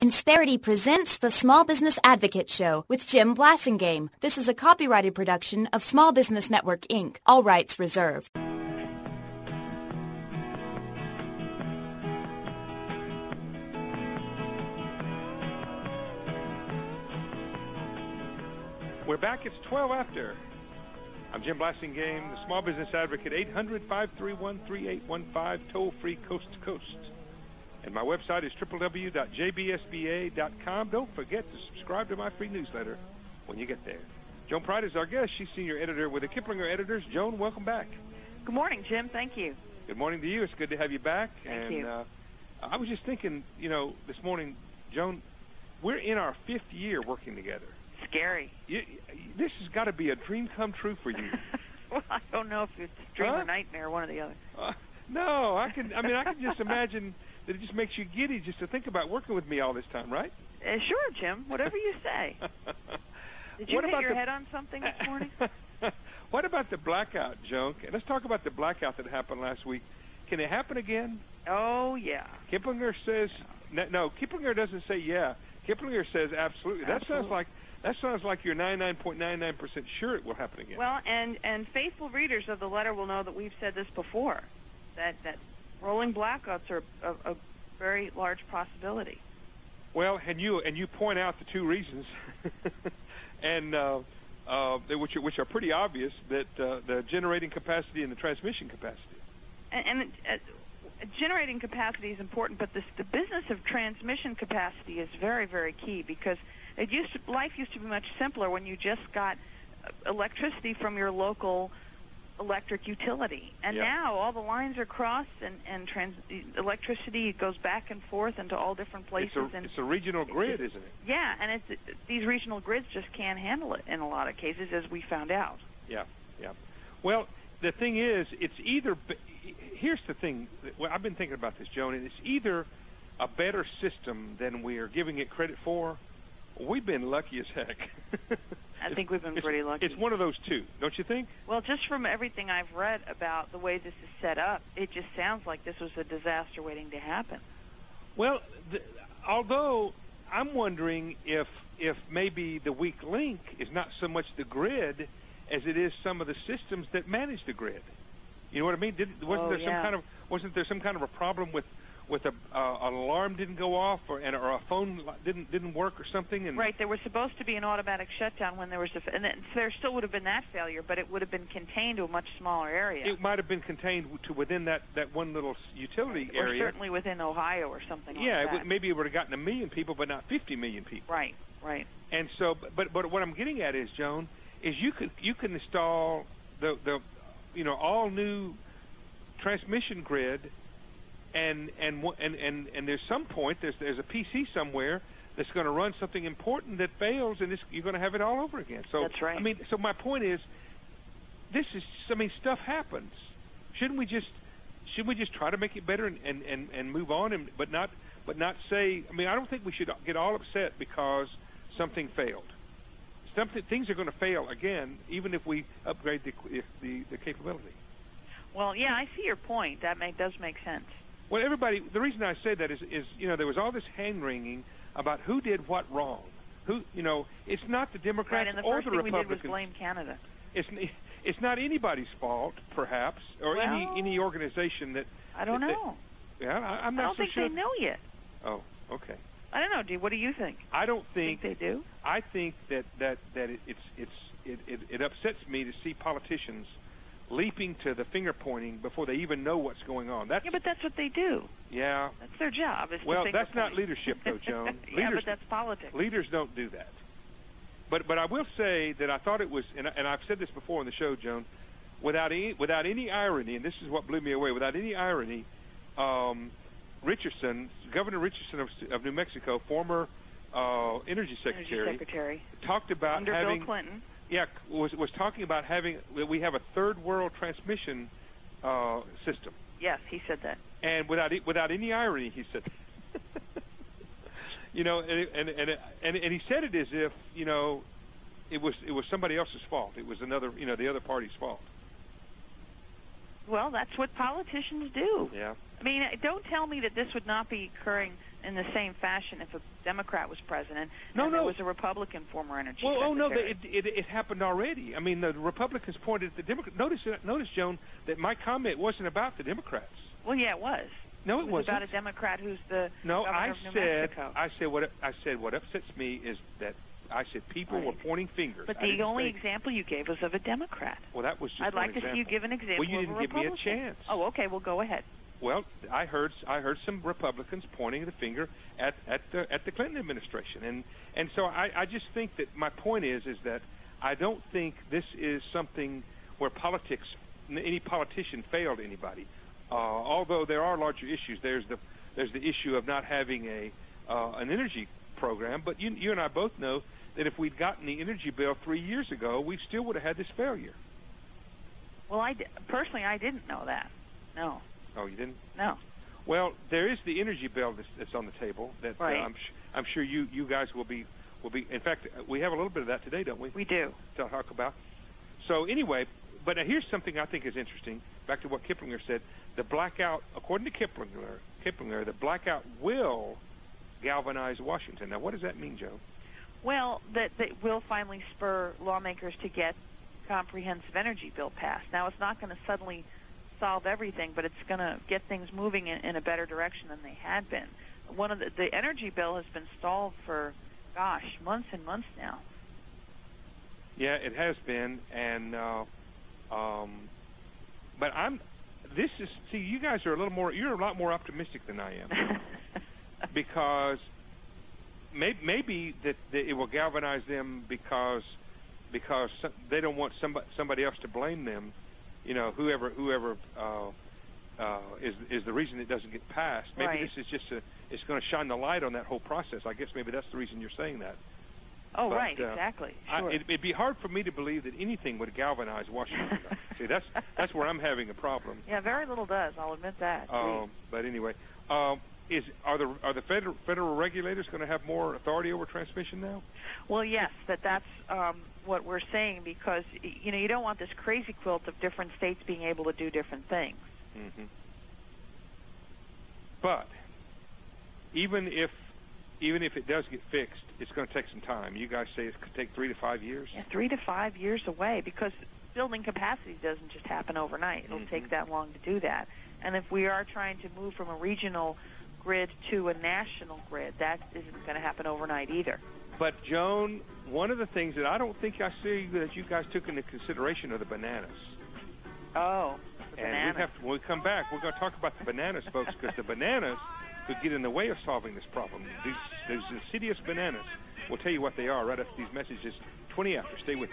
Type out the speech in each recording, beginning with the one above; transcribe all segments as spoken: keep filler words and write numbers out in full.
Insperity presents the Small Business Advocate Show with Jim Blasingame. This is a copyrighted production of Small Business Network, Incorporated. All rights reserved. We're back. It's twelve after. I'm Jim Blasingame, the Small Business Advocate, eight hundred, five three one, three eight one five, toll-free coast to coast. And my website is w w w dot j b s b a dot com. Don't forget to subscribe to my free newsletter when you get there. Joan Pride is our guest. She's senior editor with the Kiplinger Editors. Joan, welcome back. Good morning, Jim. Thank you. Good morning to you. It's good to have you back. Thank and, you. Uh, I was just thinking, you know, this morning, Joan, we're in our fifth year working together. Scary. You, this has got to be a dream come true for you. Well, I don't know if it's dream huh? or nightmare, one or the other. Uh, no, I can. I mean, I can just imagine that it just makes you giddy just to think about working with me all this time, right? Uh, sure, Jim. Whatever you say. Did you what hit about your the, head on something this morning? What about the blackout, Joan? Let's talk about the blackout that happened last week. Can it happen again? Oh, yeah. Kiplinger says no. no Kiplinger doesn't say yeah. Kiplinger says absolutely. That absolutely. sounds like that sounds like you're ninety-nine point nine nine percent sure it will happen again. Well, and and faithful readers of the letter will know that we've said this before, that that rolling blackouts are a, a very large possibility. Well, and you and you point out the two reasons, and uh, uh, which are, which are pretty obvious, that uh, the generating capacity and the transmission capacity. And, and uh, generating capacity is important, but this, the business of transmission capacity is very, very key, because it used to, life used to be much simpler when you just got electricity from your local electric utility. And yep. now all the lines are crossed, and, and trans, electricity goes back and forth into all different places. It's a, and it's a regional grid, isn't it? Yeah, and it's, these regional grids just can't handle it in a lot of cases, as we found out. Yeah, yeah. Well, the thing is, it's either... Here's the thing. Well, I've been thinking about this, Joan, and it's either a better system than we are giving it credit for. We've been lucky as heck. I think we've been it's, pretty lucky. It's one of those two, don't you think? Well, just from everything I've read about the way this is set up, it just sounds like this was a disaster waiting to happen. Well, the, although I'm wondering if if maybe the weak link is not so much the grid as it is some of the systems that manage the grid. You know what I mean? Did, wasn't oh, there yeah. some kind of wasn't there some kind of a problem with with a uh, an alarm didn't go off, or and or a phone didn't didn't work or something? And right, there was supposed to be an automatic shutdown when there was a, and then, there still would have been that failure, but it would have been contained to a much smaller area. It might have been contained to within that, that one little utility or area, or certainly within Ohio or something. Yeah, like it that. would, maybe it would have gotten a million people, but not fifty million people. Right, right. And so, but but what I'm getting at is, Joan, is you could you can install the the you know all new transmission grid, and and and and and there's some point there's there's a P C somewhere that's going to run something important that fails, and it's, you're going to have it all over again. So that's right. I mean, so my point is, this is I mean, stuff happens. Shouldn't we just should we just try to make it better and and and, and move on, and but not but not say? I mean, I don't think we should get all upset because something failed. Something things are going to fail again, even if we upgrade the the, the capability. Well, yeah, I see your point. That make, does make sense. Well, everybody, the reason I say that is, is, you know, there was all this hand-wringing about who did what wrong. Who, you know, it's not the Democrats right, and the or first the thing Republicans. we did was blame Canada. It's it's not anybody's fault, perhaps, or well, any any organization that. I don't that, know. That, yeah, I, I'm not I don't so think sure. they know yet. Oh, okay. I don't know. Do what do you think? I don't think, think they do. I think that that that it, it's it's it, it, it upsets me to see politicians leaping to the finger pointing before they even know what's going on. That's, yeah, but that's what they do. Yeah. That's their job. Is well, to that's not point. leadership, though, Joan. yeah, leaders, but that's politics. Leaders don't do that. But but I will say that I thought it was, and, and I've said this before on the show, Joan, without any without any irony, and this is what blew me away. Without any irony, um, Richardson, Governor Richardson of, of New Mexico, former uh, energy secretary, energy secretary, talked about under having. Bill Clinton. Yeah, was was talking about having we have a third world transmission uh, system. Yes, he said that. And without without any irony, he said, you know, and and, and and and he said it as if you know, it was it was somebody else's fault. It was another you know the other party's fault. Well, that's what politicians do. Yeah. I mean, don't tell me that this would not be occurring in the same fashion if a Democrat was president no, and no. there was a Republican former energy well, secretary. Oh, no, it, it, it happened already. I mean, the Republicans pointed at the Democrats. Notice, notice, Joan, that my comment wasn't about the Democrats. Well, yeah, it was. No, it, it was wasn't. about a Democrat who's the no, governor I of New said, Mexico. I said what I said. What upsets me is that I said people right. were pointing fingers. But I the only say, example you gave was of a Democrat. Well, that was just I'd one like to example. see you give an example. Well, you didn't of a give me a Republican. chance. Oh, okay. Well, go ahead. Well, I heard I heard some Republicans pointing the finger at, at the at the Clinton administration, and and so I, I just think that my point is is that I don't think this is something where politics, any politician failed anybody. Uh, although there are larger issues, there's the there's the issue of not having a uh, an energy program. But you you and I both know that if we'd gotten the energy bill three years ago, we still would have had this failure. Well, I personally I didn't know that. No. Oh, you didn't? No. Well, there is the energy bill that's, that's on the table that right. uh, I'm, sh- I'm sure you, you guys will be will be. In fact, we have a little bit of that today, don't we? We do. To talk about. So anyway, but now here's something I think is interesting. Back to what Kiplinger said, the blackout, according to Kiplinger, Kiplinger, the blackout will galvanize Washington. Now, what does that mean, Joe? Well, that that will finally spur lawmakers to get comprehensive energy bill passed. Now, it's not going to suddenly solve everything, but it's going to get things moving in, in a better direction than they had been. One of the, the energy bill has been stalled for, gosh, months and months now. Yeah, it has been, and uh, um, but I'm. This is see, you guys are a little more. You're a lot more optimistic than I am, because maybe, maybe that, that it will galvanize them because because they don't want somebody somebody else to blame them. You know, whoever whoever uh, uh, is is the reason it doesn't get passed. Maybe right. this is just a. It's going to shine the light on that whole process. I guess maybe that's the reason you're saying that. Oh, but, right, uh, exactly. I, Sure. it, it'd be hard for me to believe that anything would galvanize Washington. See, that's that's where I'm having a problem. Yeah, very little does. I'll admit that. Um, but anyway, um, is are the are the federal federal regulators going to have more authority over transmission now? Well, yes, that that's um, what we're saying because you know you don't want this crazy quilt of different states being able to do different things. Mm-hmm. But even if even if it does get fixed, it's going to take some time. You guys say it could take three to five years? Yeah, three to five years away because building capacity doesn't just happen overnight. It'll mm-hmm. take that long to do that. And if we are trying to move from a regional grid to a national grid, that isn't going to happen overnight either. But, Joan, one of the things that I don't think I see that you guys took into consideration are the bananas. Oh, the and bananas. we have to, when we come back, we're going to talk about the bananas, folks, because the bananas could get in the way of solving this problem. These, these insidious bananas. We'll tell you what they are right after these messages. twenty after. Stay with me.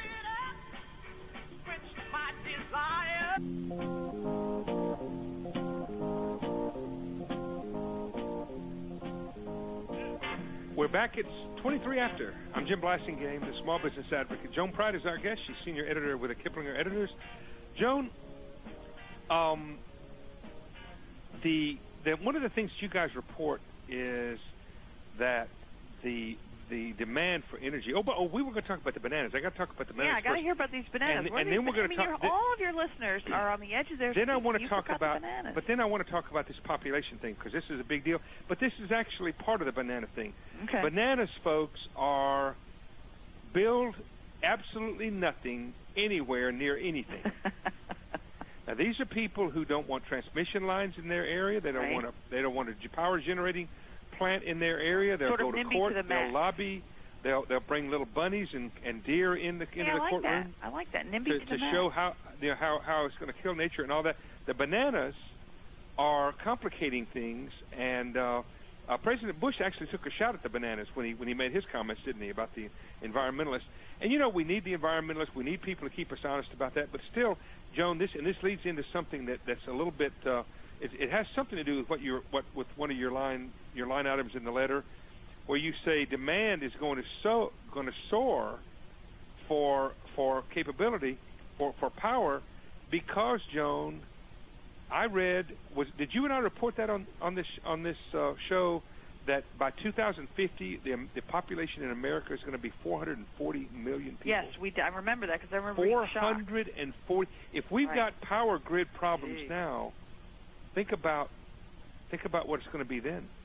We're back. It's twenty-three after. I'm Jim Blasingame, the small business advocate. Joan Pride is our guest. She's senior editor with the Kiplinger Editors. Joan, um, the, the one of the things you guys report is that the the demand for energy. Oh, but oh, we were going to talk about the bananas. I got to talk about the bananas. Yeah, I got to first. hear about these bananas. And, and then we're going to I mean, talk. your, all of your listeners are on the edge of their seats. Then I want to You talk forgot about. the bananas. But then I want to talk about this population thing because this is a big deal. But this is actually part of the banana thing. Okay. Bananas, folks, are build absolutely nothing anywhere near anything. Now these are people who don't want transmission lines in their area. They don't Right. want a. They don't want a power generating plant in their area. They'll Sort of go to NIMBY court. to the they'll max. lobby. They'll they'll bring little bunnies and, and deer in the into yeah, the I like courtroom that. I like that. NIMBY to, to, to the max. show how you know how how it's going to kill nature and all that. The bananas are complicating things, and uh, uh, President Bush actually took a shot at the bananas when he when he made his comments, didn't he, about the environmentalists? And you know, we need the environmentalists. We need people to keep us honest about that. But still, Joan, this and this leads into something that, that's a little bit. Uh, it, it has something to do with what your what with one of your line your line items in the letter, where you say demand is going to so going to soar for for capability for for power because, Joan, I read was did you and I report that on on this on this uh, show that by two thousand fifty the the population in America is going to be four hundred forty million people. Yes, we. D- I remember that because I remember four being shocked. hundred forty. If we've Right. got power grid problems Jeez. now, think about think about what it's going to be then.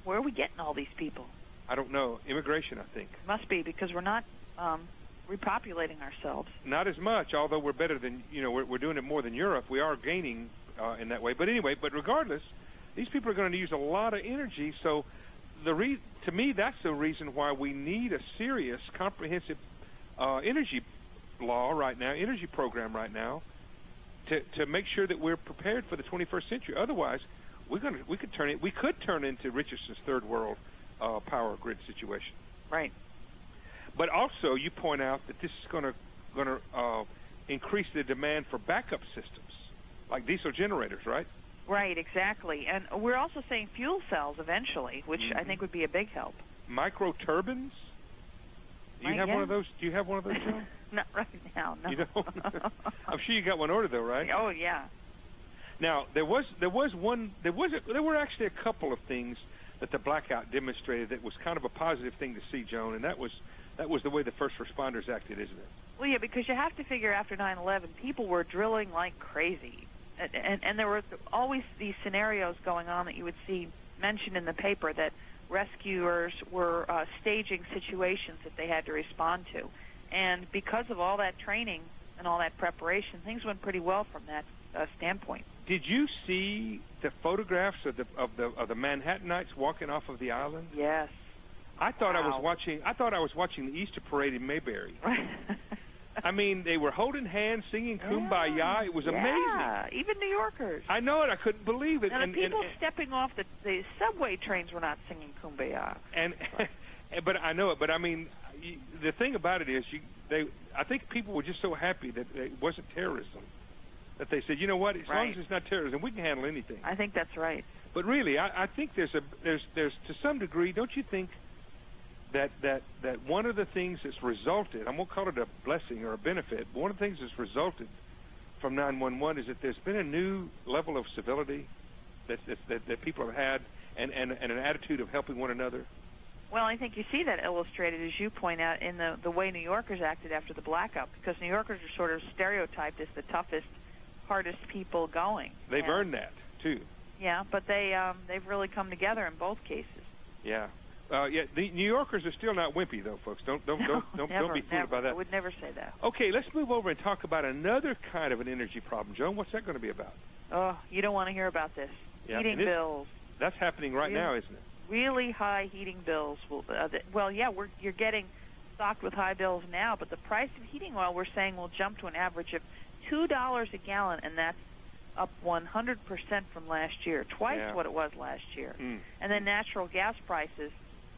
Where are we getting all these people? I don't know. Immigration, I think. Must be, because we're not um, repopulating ourselves. Not as much, although we're better than, you know, we're, we're doing it more than Europe. We are gaining uh, in that way. But anyway, but regardless, these people are going to use a lot of energy. So the re- to me, that's the reason why we need a serious, comprehensive uh, energy law right now, energy program right now, to to make sure that we're prepared for the twenty-first century. Otherwise, we're going to we could turn it we could turn into Richardson's third world uh, power grid situation. Right. But also, you point out that this is going to going to uh, increase the demand for backup systems, like diesel generators, right? Right, exactly. And we're also saying fuel cells eventually, which mm-hmm. I think would be a big help. Micro turbines? Do you Right, have yeah. one of those? Do you have one of those, Joe? Not right now, no. You don't? I'm sure you got one ordered, though, right? Oh, yeah. Now, there was there was one there was a, there were actually a couple of things that the blackout demonstrated that was kind of a positive thing to see, Joan, and that was that was the way the first responders acted, isn't it? Well, yeah, because you have to figure after nine eleven, people were drilling like crazy. And, and, and there were always these scenarios going on that you would see mentioned in the paper that rescuers were uh, staging situations that they had to respond to. And because of all that training and all that preparation, things went pretty well from that uh, standpoint. Did you see the photographs of the of the of the Manhattanites walking off of the island? Yes. I thought wow. I was watching. I thought I was watching the Easter parade in Mayberry. I mean, they were holding hands, singing "Kumbaya." Yeah. It was yeah. amazing. Even New Yorkers. I know it. I couldn't believe it. Now, and, the people and, and, stepping off the, the subway trains were not singing "Kumbaya." And, but I know it. But I mean, you, the thing about it is, you, they. I think people were just so happy that it wasn't terrorism that they said, you know what? As right. long as it's not terrorism, we can handle anything. I think that's right. But really, I, I think there's a there's there's to some degree, don't you think? That, that that one of the things that's resulted, I won't call it a blessing or a benefit, but one of the things that's resulted from nine one one is that there's been a new level of civility that that, that, that people have had and, and, and an attitude of helping one another. Well, I think you see that illustrated, as you point out, in the, the way New Yorkers acted after the blackout, because New Yorkers are sort of stereotyped as the toughest, hardest people going. They've and, earned that, too. Yeah, but they, um, they've really come together in both cases. Yeah. Uh, yeah, the New Yorkers are still not wimpy, though, folks. Don't don't no, don't don't, never, don't be fooled never. by that. I would never say that. Okay, let's move over and talk about another kind of an energy problem, Joan. What's that going to be about? Oh, you don't want to hear about this. Yeah, heating it, bills. That's happening right really, now, isn't it? Really high heating bills. Will, uh, the, well, yeah, we're you're getting stocked with high bills now, but the price of heating oil we're saying will jump to an average of two dollars a gallon, and that's up one hundred percent from last year, twice yeah. what it was last year. Mm. And then natural gas prices.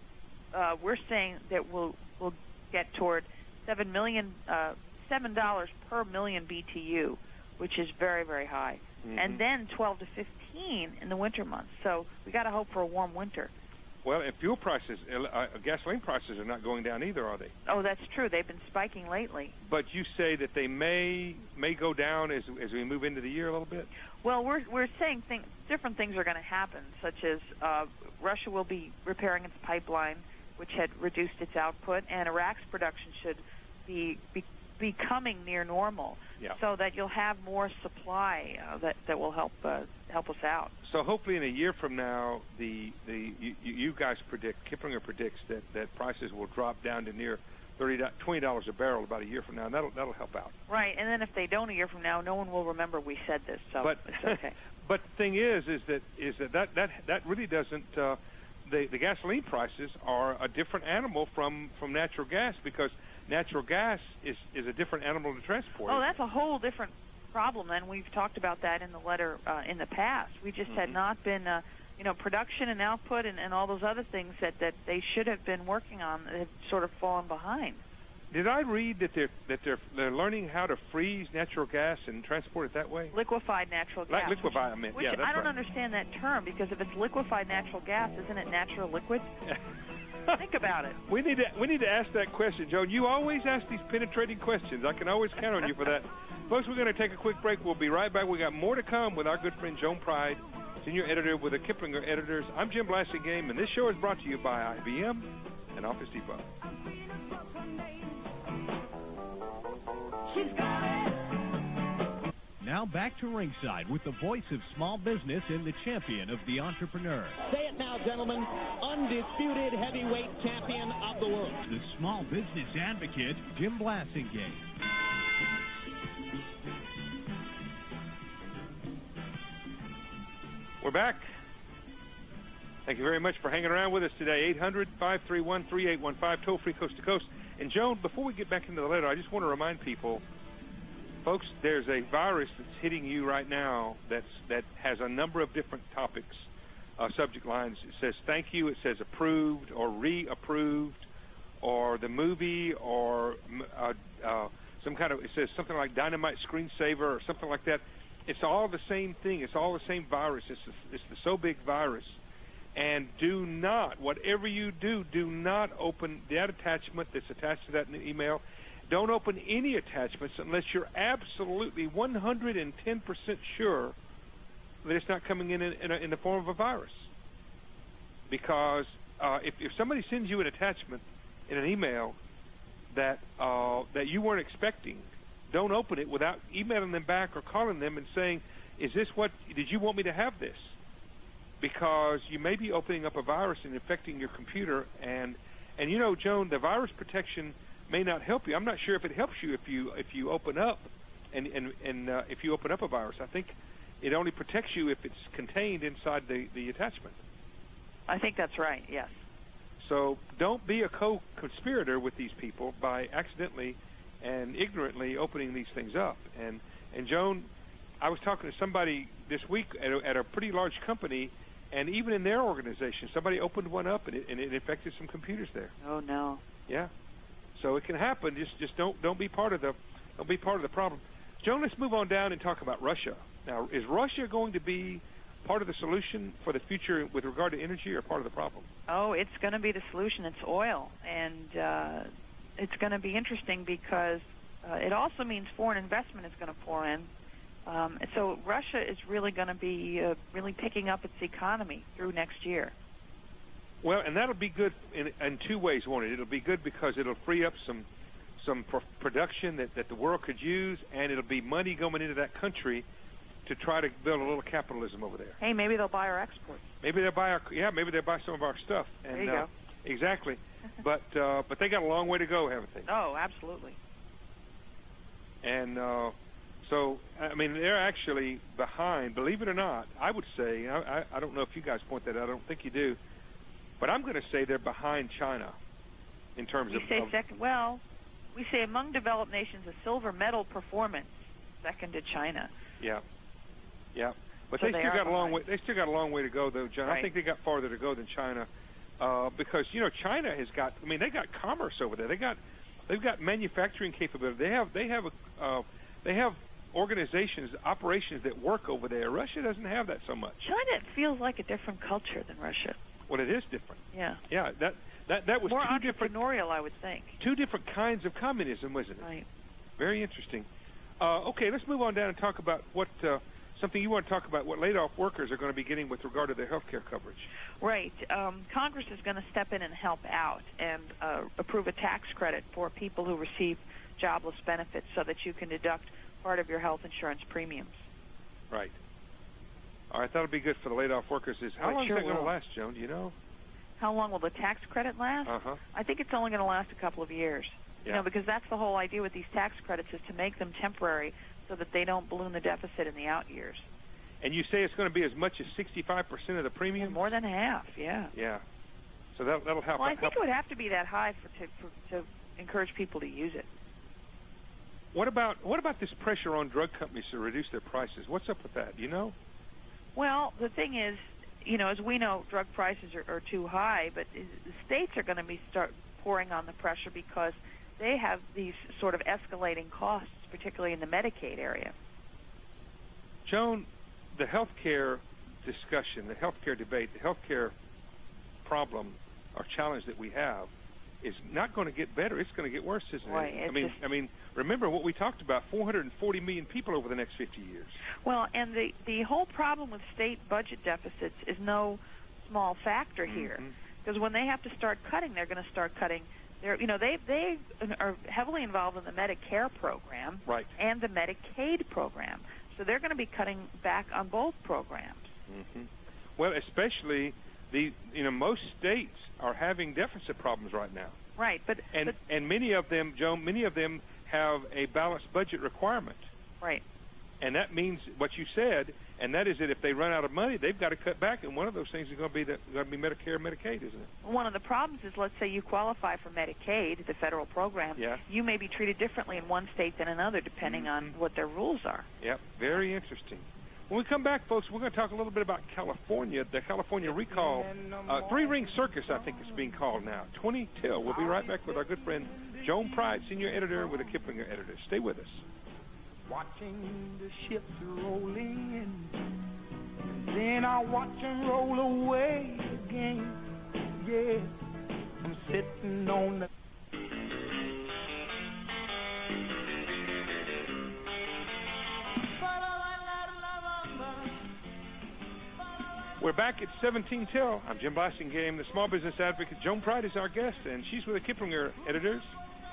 Uh, we're saying that we'll we'll get toward seven million, uh, seven dollars per million B T U, which is very very high, mm-hmm. and then twelve to fifteen in the winter months. So we got to hope for a warm winter. Well, and fuel prices, uh, gasoline prices are not going down either, are they? Oh, that's true. They've been spiking lately. But you say that they may may go down as as we move into the year a little bit. Well, we're we're saying thing, different things are going to happen, such as uh, Russia will be repairing its pipeline, which had reduced its output, and Iraq's production should be, be becoming near normal, yeah. so that you'll have more supply uh, that that will help uh, help us out. So hopefully, in a year from now, the the you, you guys predict, Kiplinger predicts that, that prices will drop down to near thirty, twenty dollars a barrel about a year from now, and that'll that'll help out. Right, and then if they don't a year from now, no one will remember we said this. So but, it's okay. But the thing is, is that is that that that, that really doesn't. Uh, The, the gasoline prices are a different animal from, from natural gas, because natural gas is, is a different animal to transport. Oh, that's a whole different problem, and we've talked about that in the letter uh, in the past. We just mm-hmm. had not been, uh, you know, production and output and, and all those other things that, that they should have been working on have sort of fallen behind. Did I read that they're that they're they're learning how to freeze natural gas and transport it that way? Liquefied natural gas. Like liquefy, I mean. Which yeah, that's I don't right. understand that term, because if it's liquefied natural gas, isn't it natural liquid? Think about it. We need to we need to ask that question, Joan. You always ask these penetrating questions. I can always count on you for that. Folks, we're going to take a quick break. We'll be right back. We got more to come with our good friend Joan Pride, senior editor with the Kiplinger Editors. I'm Jim Blasingame, and this show is brought to you by I B M and Office Depot. Now back to ringside with the voice of small business and the champion of the entrepreneur. Say it now, gentlemen. Undisputed heavyweight champion of the world. The small business advocate, Jim Blasingame. We're back. Thank you very much for hanging around with us today. eight hundred, five three one, three eight one five, toll-free coast to coast. And, Joan, before we get back into the letter, I just want to remind people, folks, there's a virus that's hitting you right now that's, that has a number of different topics, uh, subject lines. It says thank you, it says approved or reapproved, or the movie, or uh, uh, some kind of, it says something like dynamite screensaver or something like that. It's all the same thing. It's all the same virus. It's the, it's the so big virus. And do not, whatever you do, do not open that attachment that's attached to that email. Don't open any attachments unless you're absolutely one hundred ten percent sure that it's not coming in in, in, a, in the form of a virus. Because uh, if, if somebody sends you an attachment in an email that uh, that you weren't expecting, don't open it without emailing them back or calling them and saying, is this what, did you want me to have this? Because you may be opening up a virus and infecting your computer. And, and you know, Joan, the virus protection may not help you. I'm not sure if it helps you if you if you open up and, and, and uh, if you open up a virus. I think it only protects you if it's contained inside the, the attachment. I think that's right, yes. So don't be a co-conspirator with these people by accidentally and ignorantly opening these things up. And, and Joan, I was talking to somebody this week at a, at a pretty large company, and even in their organization, somebody opened one up, and it, and it infected some computers there. Oh no! Yeah, so it can happen. Just just don't don't be part of the don't be part of the problem. Joan, let's move on down and talk about Russia. Now, is Russia going to be part of the solution for the future with regard to energy, or part of the problem? Oh, it's going to be the solution. It's oil, and uh, it's going to be interesting because uh, it also means foreign investment is going to pour in. Um, and so Russia is really going to be uh, really picking up its economy through next year. Well, and that'll be good in, in two ways, won't it? It'll be good because it'll free up some some pr- production that, that the world could use, and it'll be money going into that country to try to build a little capitalism over there. Hey, maybe they'll buy our exports. Maybe they'll buy our yeah, maybe they'll buy some of our stuff. And, there you uh, go. Exactly. but uh, but they got a long way to go, haven't they? Oh, absolutely. And uh, so, I mean, they're actually behind, believe it or not, I would say, I, I, I don't know if you guys point that out, I don't think you do, but I'm going to say they're behind China in terms we of... say of, second, well, we say among developed nations, a silver medal performance, second to China. Yeah, yeah. But So they they still are got a long way. behind. They still got a long way to go, though, John. I Right. think they got farther to go than China, uh, because you know China has got. I mean, they got commerce over there. They got, they've got manufacturing capability. They have. They have a. Uh, they have organizations, operations that work over there. Russia doesn't have that so much. China feels like a different culture than Russia. Well, it is different. Yeah. Yeah. That that that was More two different. entrepreneurial, I would think. Two different kinds of communism, wasn't it? Right. Very interesting. Uh, okay, let's move on down and talk about what uh, something you want to talk about. What laid-off workers are going to be getting with regard to their health care coverage. Right. Um, Congress is going to step in and help out and uh, approve a tax credit for people who receive jobless benefits so that you can deduct part of your health insurance premiums. Right. All right, that'll be good for the laid-off workers. Is how Oh, it long sure is that going to will. last, Joan? Do you know? How long will the tax credit last? Uh-huh. I think it's only going to last a couple of years. You Yeah. know, because that's the whole idea with these tax credits is to make them temporary so that they don't balloon the deficit in the out years. And you say it's going to be as much as sixty-five percent of the premium? More than half, yeah. Yeah. So that, that'll help. Well, I think help. it would have to be that high for to, for, to encourage people to use it. What about what about this pressure on drug companies to reduce their prices? What's up with that? Do you know? Well, the thing is, you know, as we know, drug prices are, are too high, but the states are going to be start pouring on the pressure because they have these sort of escalating costs, particularly in the Medicaid area. Joan, the health care discussion, the health care debate, the health care problem or challenge that we have is not going to get better. It's going to get worse, isn't Right, it? I it's mean, just- I mean, remember what we talked about, four hundred forty million people over the next fifty years. Well, and the, the whole problem with state budget deficits is no small factor here. Mhm. Because when they have to start cutting, they're going to start cutting. They're, you know, they they are heavily involved in the Medicare program Right. and the Medicaid program. So they're going to be cutting back on both programs. Mm-hmm. Well, especially the you know most states are having deficit problems right now. Right, but and but, and many of them, Joan, many of them have a balanced budget requirement. Right. And that means what you said, and that is that if they run out of money, they've got to cut back, and one of those things is going to be the, going to be Medicare and Medicaid, isn't it? One of the problems is, let's say you qualify for Medicaid, the federal program. Yeah. You may be treated differently in one state than another, depending mm-hmm. on what their rules are. Yep, very interesting. When we come back, folks, we're going to talk a little bit about California, the California recall. Uh, three-ring circus, I think it's being called now. twenty till. We'll be right back with our good friend Joan Pride, senior editor with the Kiplinger editor. Stay with us. Watching the ships roll in, then I watch them roll away again. Yeah, I'm sitting on the We're back at seventeen till. I'm Jim Blasingame, the small business advocate. Joan Pride is our guest, and she's with the Kiplinger editors.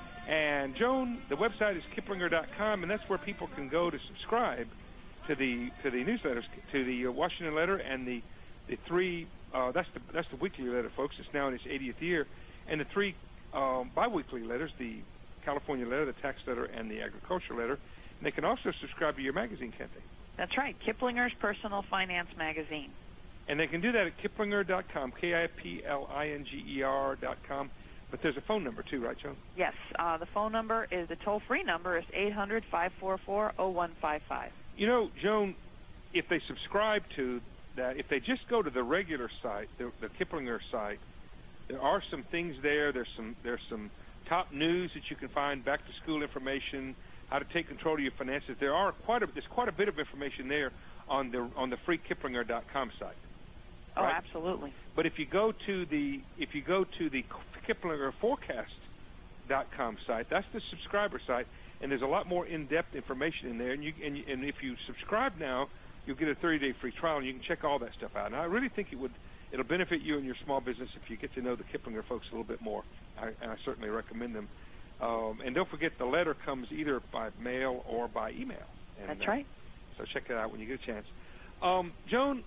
And Joan, the website is kiplinger dot com, and that's where people can go to subscribe to the to the newsletters, to the Washington Letter and the the three. Uh, that's the that's the weekly letter, folks. It's now in its eightieth year, and the three um, biweekly letters: the California Letter, the Tax Letter, and the Agriculture Letter. And they can also subscribe to your magazine, can't they? That's right, Kiplinger's Personal Finance Magazine. And they can do that at kiplinger dot com, K I P L I N G E R dot com. But there's a phone number, too, right, Joan? Yes. Uh, the phone number is, the toll-free number is eight hundred, five four four, oh one five five. You know, Joan, if they subscribe to that, if they just go to the regular site, the, the Kiplinger site, there are some things there. There's some there's some top news that you can find, back-to-school information, how to take control of your finances. There are quite a, there's quite a bit of information there on the on the free kiplinger dot com site. Oh, right? Absolutely. But if you go to the if you go to the Kiplinger Forecast dot com site, that's the subscriber site, and there's a lot more in-depth information in there. And you and, you, and if you subscribe now, you'll get a thirty-day free trial, and you can check all that stuff out. And I really think it would it'll benefit you and your small business if you get to know the Kiplinger folks a little bit more. I, and I certainly recommend them. Um, and don't forget, the letter comes either by mail or by email. And, That's right. Uh, so check it out when you get a chance. Um, Joan,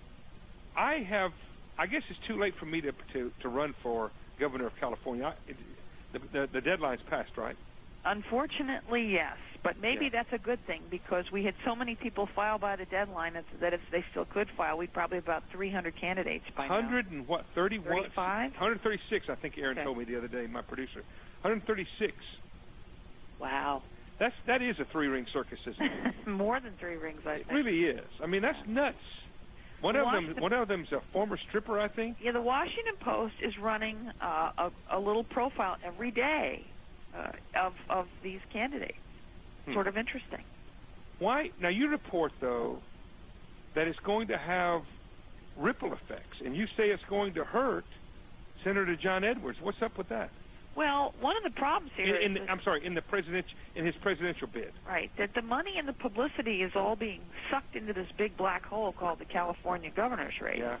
I have. I guess it's too late for me to to, to run for governor of California. I, it, the, the, the deadline's passed, right? Unfortunately, yes. But maybe yeah. that's a good thing, because we had so many people file by the deadline that if they still could file, we'd probably have about three hundred candidates by now. one hundred and what, thirty-one? thirty-five? one hundred thirty-six, I think Aaron okay. told me the other day, my producer. one hundred thirty-six. Wow. That's, that is a three-ring circus, isn't it? More than three rings, I think. It really is. I mean, that's nuts. One of Washington, them, one of them's a former stripper, I think. Yeah, the Washington Post is running uh, a, a little profile every day uh, of of these candidates. Hmm. Sort of interesting. Why? Now you report though that it's going to have ripple effects, and you say it's going to hurt Senator John Edwards. What's up with that? Well, one of the problems here in, in is... the, I'm sorry, in the president, in his presidential bid. Right, that the money and the publicity is all being sucked into this big black hole called the California governor's race. Yeah.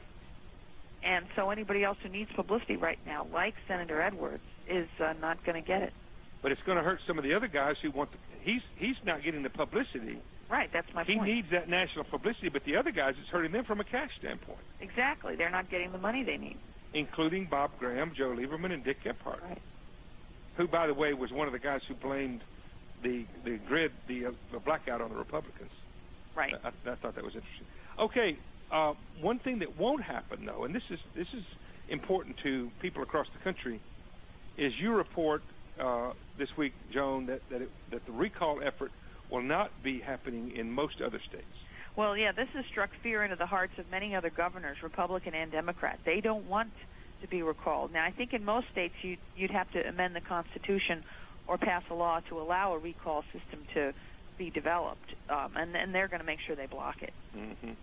And so anybody else who needs publicity right now, like Senator Edwards, is uh, not going to get it. But it's going to hurt some of the other guys who want the... He's, he's not getting the publicity. Right, that's my he point. He needs that national publicity, but the other guys, it's hurting them from a cash standpoint. Exactly. They're not getting the money they need. Including Bob Graham, Joe Lieberman, and Dick Gephardt. Right. Who, by the way, was one of the guys who blamed the the grid, the, uh, the blackout on the Republicans. Right. I, I thought that was interesting. Okay, uh, one thing that won't happen, though, and this is this is important to people across the country, is you report uh, this week, Joan, that that, it, that the recall effort will not be happening in most other states. Well, yeah, this has struck fear into the hearts of many other governors, Republican and Democrat. They don't want to be recalled. Now, I think in most states you'd, you'd have to amend the Constitution or pass a law to allow a recall system to be developed, um, and, and they're going to make sure they block it. Mm-hmm.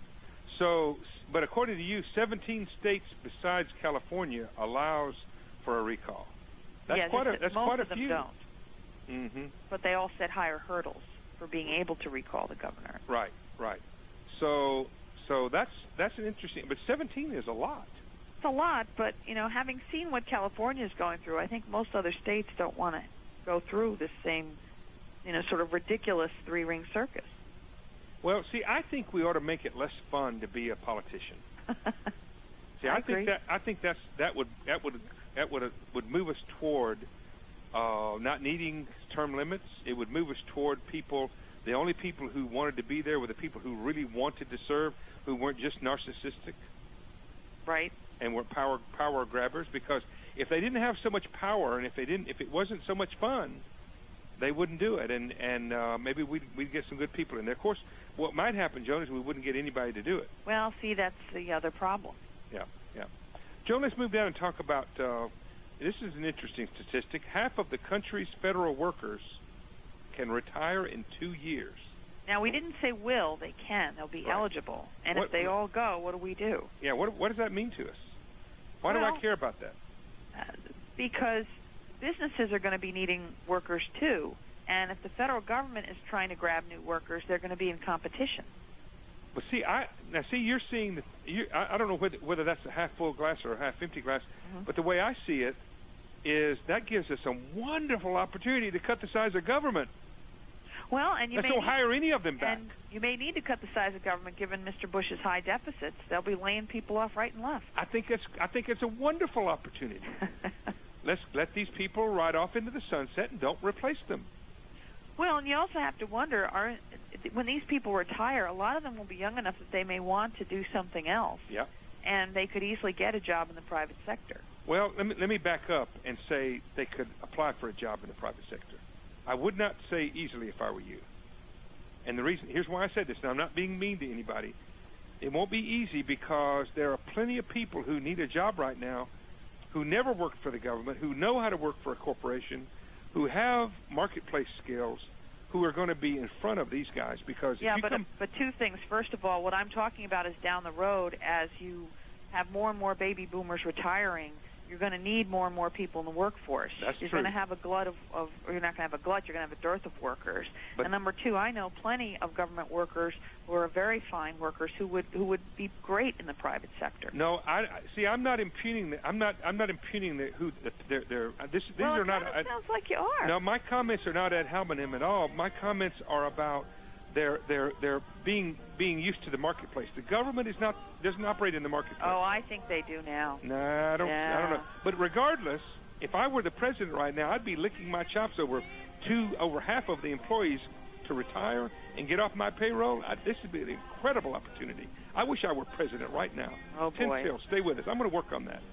So, but according to you, seventeen states besides California allows for a recall. That's yeah, quite this, a that's most quite a of them few. don't. Mm-hmm. But they all set higher hurdles for being able to recall the governor. Right, right. So, so that's that's an interesting. But seventeen is a lot. It's a lot, but you know, having seen what California is going through, I think most other states don't want to go through this same, you know, sort of ridiculous three-ring circus. Well, see, I think we ought to make it less fun to be a politician. see, I, I agree. think that I think that's that would that would that would would move us toward uh, not needing term limits. It would move us toward people. The only people who wanted to be there were the people who really wanted to serve, who weren't just narcissistic, right? And were power power grabbers. Because if they didn't have so much power, and if they didn't, if it wasn't so much fun, they wouldn't do it. And and uh, maybe we'd we'd get some good people in there. Of course, what might happen, Joan, is we wouldn't get anybody to do it. Well, see, that's the other problem. Yeah, yeah. Joan, let's move down and talk about. Uh, this is an interesting statistic. Half of the country's federal workers can retire in two years. Now, we didn't say will. They can. They'll be Right. eligible. And What- if they all go, what do we do? Yeah, what what does that mean to us? Why do Well- I care about that? Uh, because businesses are going to be needing workers, too. And if the federal government is trying to grab new workers, they're going to be in competition. But see, I now see you're seeing the. You, I, I don't know whether whether that's a half full glass or a half empty glass, Mm-hmm. but the way I see it is that gives us a wonderful opportunity to cut the size of government. Well, and you Let's may don't need, hire any of them back. and you may need to cut the size of government given Mister Bush's high deficits. They'll be laying people off right and left. I think it's I think it's a wonderful opportunity. Let's let these people ride off into the sunset and don't replace them. Well, and you also have to wonder, are when these people retire, a lot of them will be young enough that they may want to do something else. Yeah. And they could easily get a job in the private sector. Well, let me let me back up and say they could apply for a job in the private sector. I would not say easily if I were you. And the reason, here's why I said this, and I'm not being mean to anybody. It won't be easy because there are plenty of people who need a job right now who never worked for the government, who know how to work for a corporation, who have marketplace skills, who are going to be in front of these guys because Yeah, if you but come... but two things. First of all, what I'm talking about is down the road as you have more and more baby boomers retiring. You're going to need more and more people in the workforce. That's you're true. going to have a glut of, of, or you're not going to have a glut, you're going to have a dearth of workers. But- and number two, I know plenty of government workers who are very fine workers who would who would be great in the private sector. No, I I- see. I'm not impugning. The, I'm not. I'm not impugning the who. The, they're, they're, uh, this, these well, are it not. kinda I, sounds like you are. No, my comments are not ad hominem at all. My comments are about their their their being being used to the marketplace. The government is not doesn't operate in the marketplace. Oh, I think they do now. Nah, I don't. I don't Yeah. know. But regardless, if I were the president right now, I'd be licking my chops over two over half of the employees to retire and get off my payroll. I, this would be an incredible opportunity. I wish I were president right now. Oh, Tin boy. Phil, stay with us. I'm going to work on that.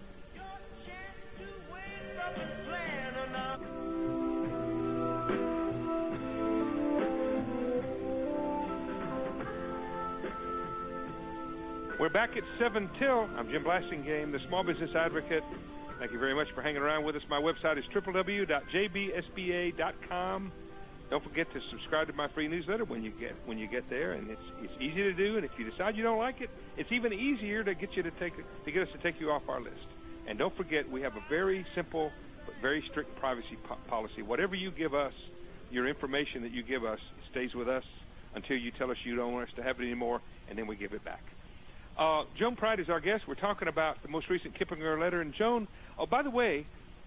We're back at seven till. I'm Jim Blasingame, the Small Business Advocate. Thank you very much for hanging around with us. My website is w w w dot j b s b a dot com. Don't forget to subscribe to my free newsletter when you get when you get there, and it's it's easy to do. And if you decide you don't like it, it's even easier to get you to take to get us to take you off our list. And don't forget, we have a very simple but very strict privacy po- policy. Whatever you give us, your information that you give us stays with us until you tell us you don't want us to have it anymore, and then we give it back. Uh, Joan Pride is our guest. We're talking about the most recent Kiplinger letter. And Joan, oh, by the way,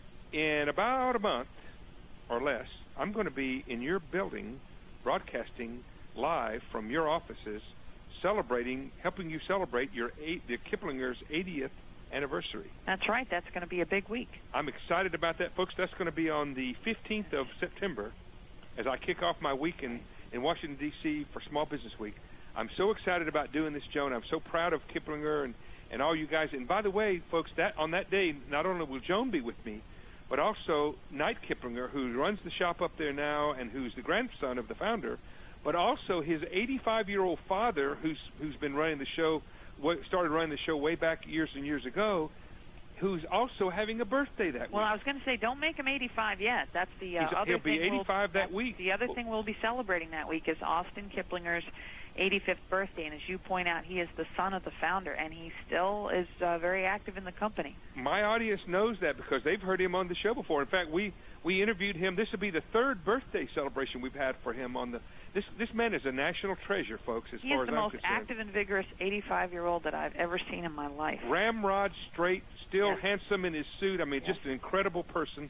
in about a month or less, I'm going to be in your building broadcasting live from your offices, celebrating, helping you celebrate your eight, the Kiplinger's eightieth anniversary. That's right. That's going to be a big week. I'm excited about that, folks. That's going to be on the fifteenth of September as I kick off my week in, in Washington, D C for Small Business Week. I'm so excited about doing this, Joan. I'm so proud of Kiplinger and, and all you guys. And by the way, folks, that on that day, not only will Joan be with me, but also Knight Kiplinger, who runs the shop up there now and who's the grandson of the founder, but also his eighty-five-year-old father, who's who's been running the show, started running the show way back years and years ago, who's also having a birthday that week. Well, I was going to say, don't make him eighty-five yet. That's the uh, He's- other he'll be thing. we'll- eighty-five that that's week. The other thing we'll be celebrating that week is Austin Kiplinger's eighty-fifth birthday, and as you point out, he is the son of the founder, and he still is uh, very active in the company. My audience knows that because they've heard him on the show before. In fact, we, we interviewed him. This will be the third birthday celebration we've had for him on the. This this man is a national treasure, folks. As He far is as the I'm most concerned, active and vigorous eighty-five-year-old that I've ever seen in my life. ramrod straight, still Yes. handsome in his suit. I mean, Yes. just an incredible person.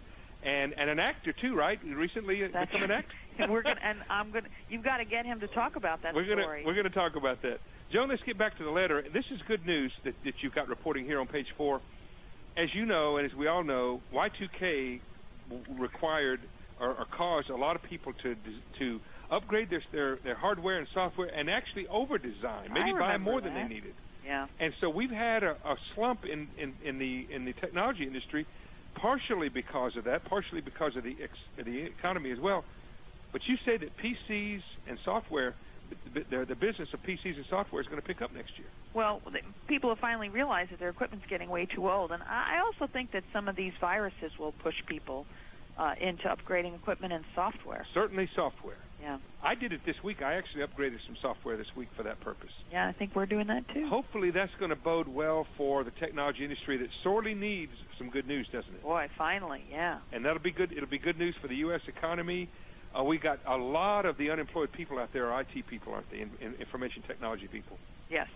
and and an actor too, right? Recently That's become an actor. and we're gonna, and I'm gonna. You've got to get him to talk about that we're gonna, story. We're going to talk about that. Joan, let's get back to the letter. This is good news that, that you've got reporting here on page four. As you know, and as we all know, Y two K required or, or caused a lot of people to to upgrade their their, their hardware and software and actually over-design, maybe buy more that. than they needed. Yeah. And so we've had a, a slump in, in, in the in the technology industry, partially because of that, partially because of the ex, the economy as well. But you say that P Cs and software, the, the business of P Cs and software is going to pick up next year. Well, the, people have finally realized that their equipment's getting way too old, and I also think that some of these viruses will push people uh, into upgrading equipment and software. Certainly software. Yeah. I did it this week. I actually upgraded some software this week for that purpose. Yeah, I think we're doing that too. Hopefully that's going to bode well for the technology industry that sorely needs some good news, doesn't it? Boy, finally, yeah. And that'll be good. It'll be good news for the U S economy. Uh, we got a lot of the unemployed people out there are I T people, aren't they? In, in information technology people. Yes.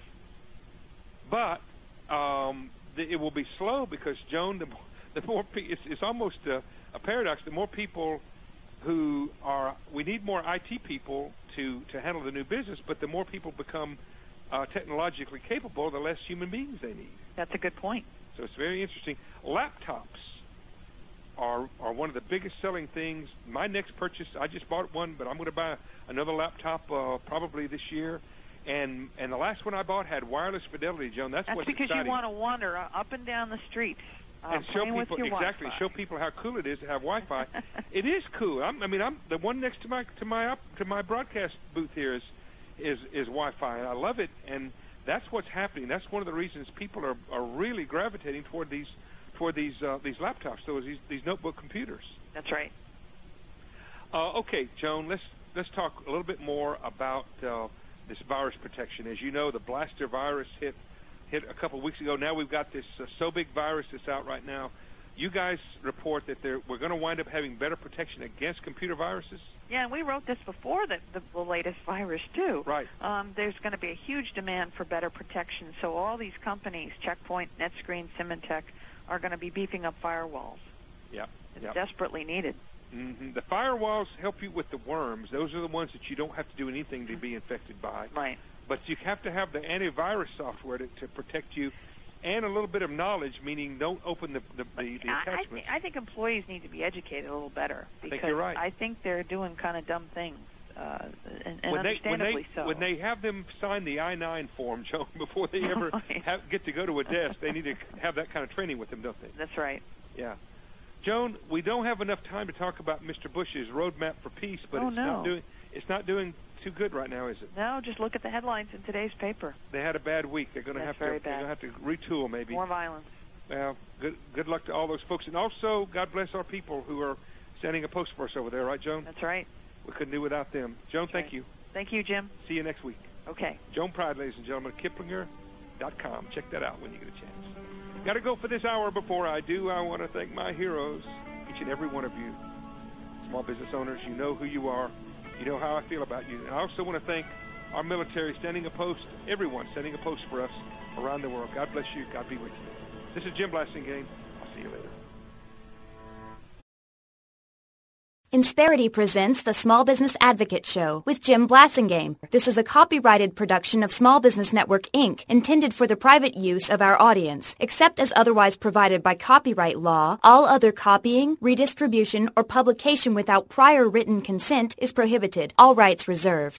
But um, the, it will be slow because, Joan, the, the more pe- it's, it's almost a, a paradox. The more people who are, we need more I T people to, to handle the new business, but the more people become uh, technologically capable, the less human beings they need. That's a good point. So it's very interesting. Laptops are are one of the biggest selling things. My next purchase, I just bought one, but I'm going to buy another laptop uh, probably this year. And and the last one I bought had wireless fidelity, Joan. That's, That's what's because exciting. you want to wander up and down the streets. Uh, and show people exactly Wi-Fi. show people how cool it is to have Wi-Fi. It is cool. I'm, I mean, I'm the one next to my to my up, to my broadcast booth here is is is Wi-Fi, and I love it. And that's what's happening. That's one of the reasons people are, are really gravitating toward these toward these uh, these laptops, those these, these notebook computers. That's right. Uh, okay, Joan, let's let's talk a little bit more about uh, this virus protection. As you know, the Blaster virus hit. hit a couple of weeks ago. Now we've got this uh, so big virus that's out right now. You guys report that there, we're going to wind up having better protection against computer viruses? Yeah, and we wrote this before the, the, the latest virus, too. Right. Um, there's going to be a huge demand for better protection, so all these companies, Checkpoint, NetScreen, Symantec, are going to be beefing up firewalls. Yep. It's yep. desperately needed. Mm-hmm. The firewalls help you with the worms. Those are the ones that you don't have to do anything to be infected by. Right. But you have to have the antivirus software to, to protect you, and a little bit of knowledge, meaning don't open the the, the, the I, attachment. I, th- I think employees need to be educated a little better because I think you're right. I think they're doing kind of dumb things, uh, and, and when they, understandably when they, so. When they have them sign the I nine form, Joan, before they ever Right. have, get to go to a desk, they need to have that kind of training with them, don't they? That's right. Yeah. Joan, we don't have enough time to talk about Mister Bush's roadmap for peace, but Oh, it's no. not doing it's not doing too good right now, is it? No, just look at the headlines in today's paper. They had a bad week. They're going to have That's to very they're bad. going to have to retool maybe. More violence. Well, good good luck to all those folks, and also God bless our people who are sending a post for us over there, right, Joan? That's right. We couldn't do without them. Joan, That's thank right. you. Thank you, Jim. See you next week. Okay. Joan Pride, ladies and gentlemen, Kiplinger dot com. Check that out when you get a chance. Got to go for this hour. Before I do, I want to thank my heroes, each and every one of you. Small business owners, you know who you are. You know how I feel about you. And I also want to thank our military standing a post, everyone standing a post for us around the world. God bless you. God be with you. This is Jim Blasingame. I'll see you later. Insperity presents the Small Business Advocate Show with Jim Blasingame. This is a copyrighted production of Small Business Network, Incorporated, intended for the private use of our audience. Except as otherwise provided by copyright law, all other copying, redistribution, or publication without prior written consent is prohibited. All rights reserved.